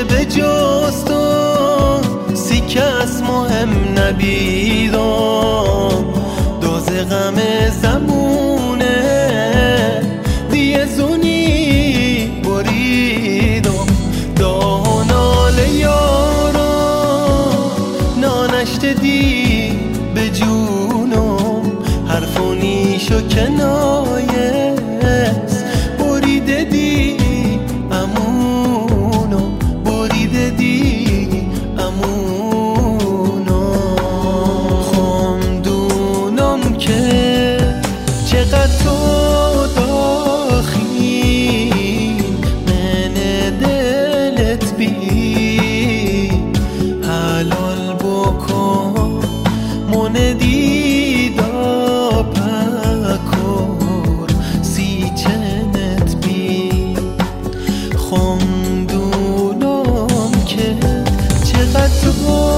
به جز تو سی کس مهم نبیدم دوز غم زمونه دیه زونی بریدم دانال یارا نانشت دی به جونم حرفونیشو کنایه بریده دی امونو بریده دی امونو خمدونم که چقدر تو داخی من دلت بی حلال بکن من دیدا پکر سی چنت بی خمدونم که چقدر تو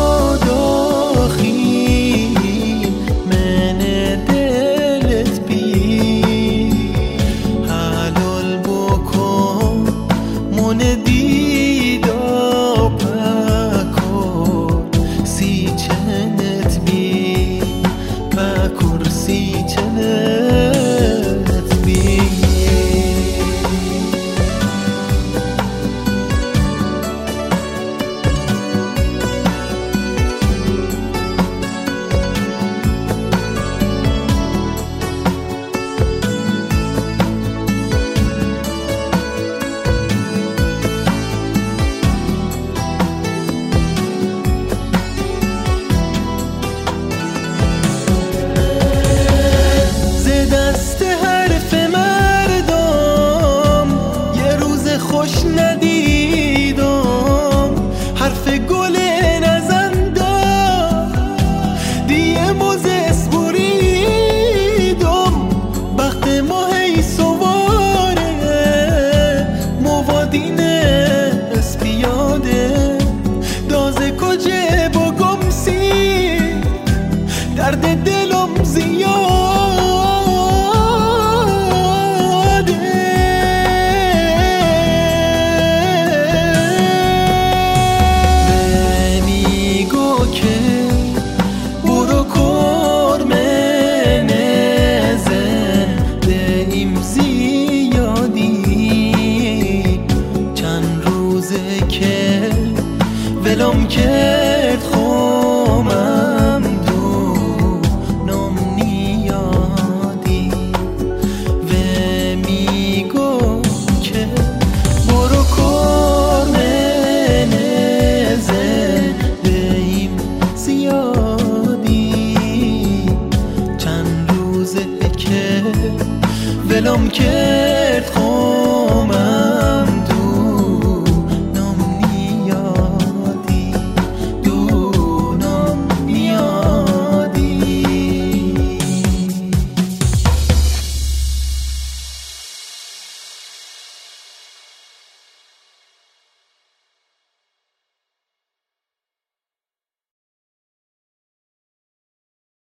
داخی من دلت بی حلال بکن من دیدا پکر سی چنت بی پکر سی چنت بی خوش ندیدم حرف گل نزنده دیه موزس بریدم بخت ماهی سواره موادین اسپیاده دازه کجه بگم سی درد دلم زیاد ولم کرد خود